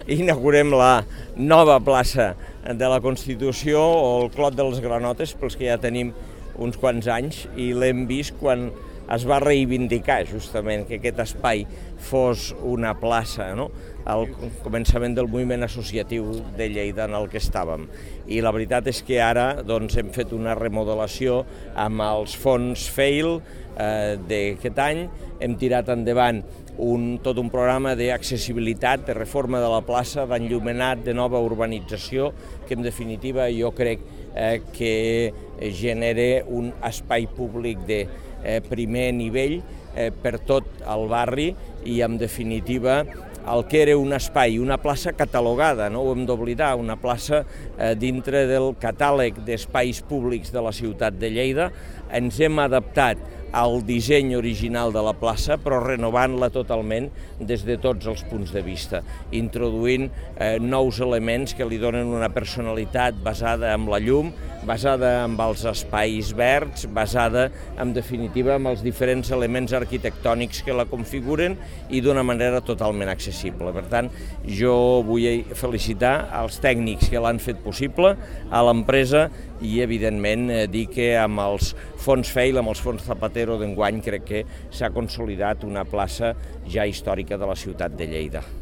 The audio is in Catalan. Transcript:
inaugurem la nova plaça de la Constitució o el Clot dels Granotes, pels que ja tenim uns quants anys, i l'hem vist quan es va reivindicar justament que aquest espai fos una plaça, no? Al començament del moviment associatiu de Lleida en el que estàvem. I la veritat és que ara doncs, hem fet una remodelació amb els fons FAIL d'aquest any, hem tirat endavant tot un programa d'accessibilitat, de reforma de la plaça, d'enllumenat, de nova urbanització, que en definitiva jo crec que genera un espai públic de primer nivell per tot el barri i en definitiva el que era un espai, una plaça catalogada, no ho hem d'oblidar, una plaça dintre del catàleg d'espais públics de la ciutat de Lleida. Ens hem adaptat al disseny original de la plaça, però renovant-la totalment des de tots els punts de vista, introduint nous elements que li donen una personalitat basada en la llum, basada en els espais verds, basada, en definitiva, en els diferents elements arquitectònics que la configuren i d'una manera totalment accessible. Per tant, jo vull felicitar als tècnics que l'han fet possible, a l'empresa i, evidentment, dir que amb els fons FAIL, amb els fons Zapatero d'enguany, crec que s'ha consolidat una plaça ja històrica de la ciutat de Lleida.